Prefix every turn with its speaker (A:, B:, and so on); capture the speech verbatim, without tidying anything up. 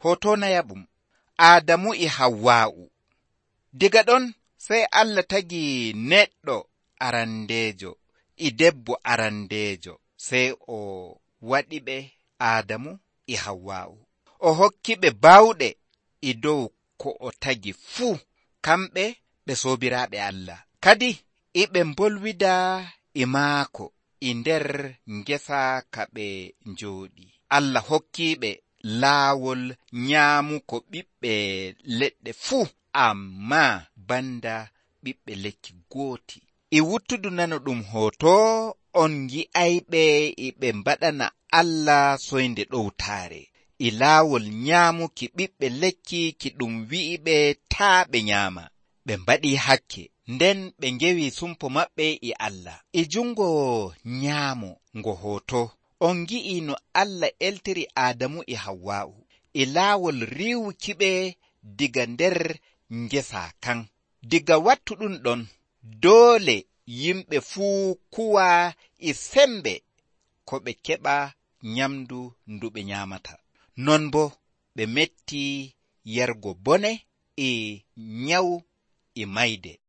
A: hoto na yaɓum Adamu e Hawwa'u. Diga ɗon sai Allah tagi neɗɗo arandejo e debbo arandejo, sai o waɗi ɓe Adamu e Hawwa'u. O hokki ɓe bawɗe e dow ko o tagi fuu. Kamɓe ɓe sobiraɓe Allah. Kadi iɓe mbolwida e maako e nder ngesa ka ɓe njooɗi. Allah hokkiɓe laawol nyaamuko ɓiɓɓe leɗɗe fuu, amma banda ɓiɓɓe lekki gooti. E wuttudu nano ɗum hoto on yi'ayɓe e ɓe mbaɗana Allah soynde ɗowtaare. E laawol nyaamuki ɓiɓɓe lekki ki ɗum wi'iɓe taa ɓe nyaama. Ɓe mbaɗi hakke, nden ɓe ngewi sumpo maɓɓe e Allah. E jungo nyaamo ngo hoto, on gi'i no Allah eltiri Adamu e Hawwa'u e laawol riwukiɓe diga nder ngesa kan. Diga wattu ɗum ɗon, doole yimɓe fuu kuwa e sembe ko ɓe keɓa nyamdu ndu ɓe nyamata. Non bo ɓe metti yargo bone e nyawu e mayde.